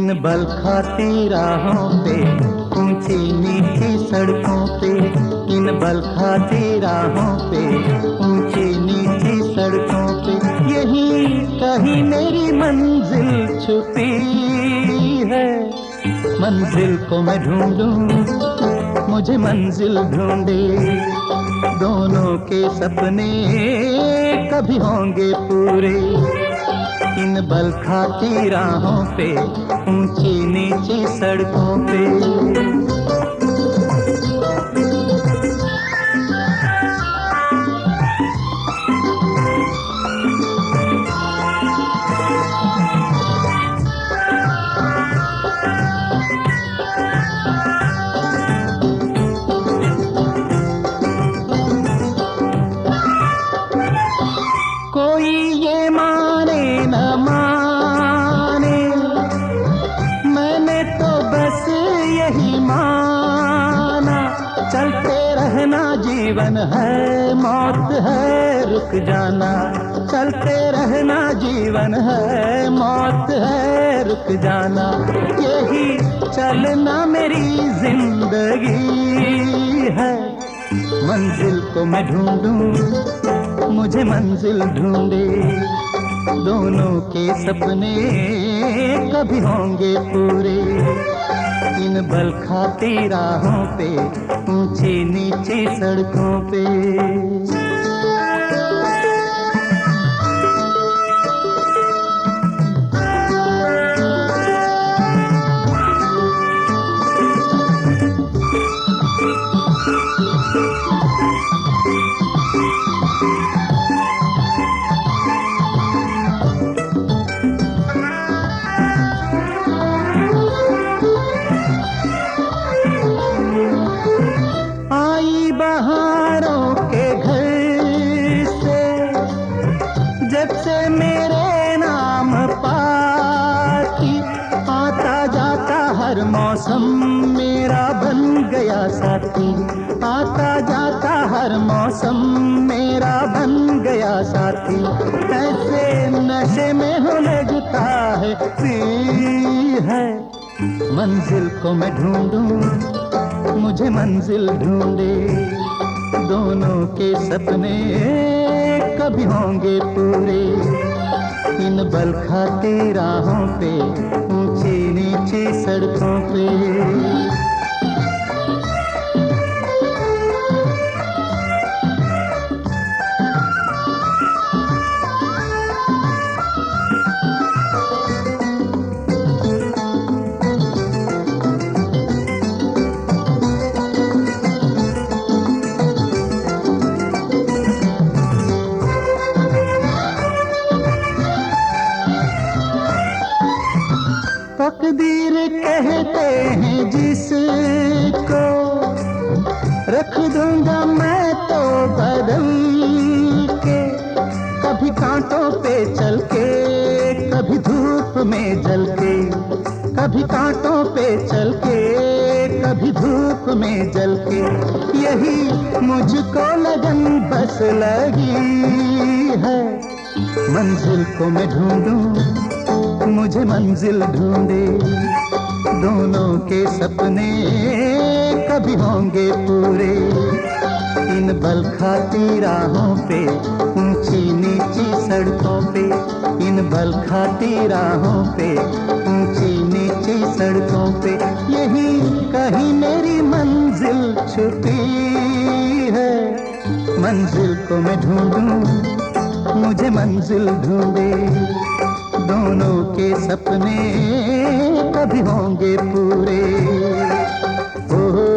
इन बल खाती राहों पे, ऊंची नीची सड़कों पे, इन बल खाती राहों पे, ऊंची नीची सड़कों पे, यही कहीं मेरी मंजिल छुपी है। मंजिल को मैं ढूंढूं, मुझे मंजिल ढूंढे, दोनों के सपने कभी होंगे पूरे। इन बल खाती राहों पे, ऊंची नीची सड़कों पे। कोई ये माने न माने, मैंने तो बस यही माना, चलते रहना जीवन है, मौत है रुक जाना, चलते रहना जीवन है, मौत है रुक जाना, यही चलना मेरी जिंदगी है। मंजिल को मैं ढूंढूं, मुझे मंजिल ढूंढे, दोनों के सपने कभी होंगे पूरे। इन बल खाती राहों पे, ऊंची नीची सड़कों पे। बहारों के घर से, जब से मेरे नाम पाती, आता जाता हर मौसम मेरा बन गया साथी, आता जाता हर मौसम मेरा बन गया साथी। ऐसे नशे में हो लगता है पी है। मंजिल को मैं ढूंढूं, मुझे मंजिल ढूंढे, दोनों के सपने कभी होंगे पूरे। इन बल खाती राहों पे, ऊंची नीची सड़कों पे। तकदीर कहते हैं जिसको, रख दूंगा मैं तो बदल के, कभी कांटों पे चल के, कभी धूप में जल के, कभी कांटों पे चल के, कभी धूप में जल के, यही मुझको लगन बस लगी है। मंजिल को मैं ढूंढूं, मुझे मंजिल ढूंढे, दोनों के सपने कभी होंगे पूरे। इन बल खाती राहों पे, ऊंची नीची सड़कों पे, इन बल खाती राहों पे, ऊंची नीची सड़कों पे, यही कहीं मेरी मंजिल छुपी है। मंजिल को मैं ढूंढूं, मुझे मंजिल ढूंढे, दोनों के सपने कभी होंगे पूरे। ओ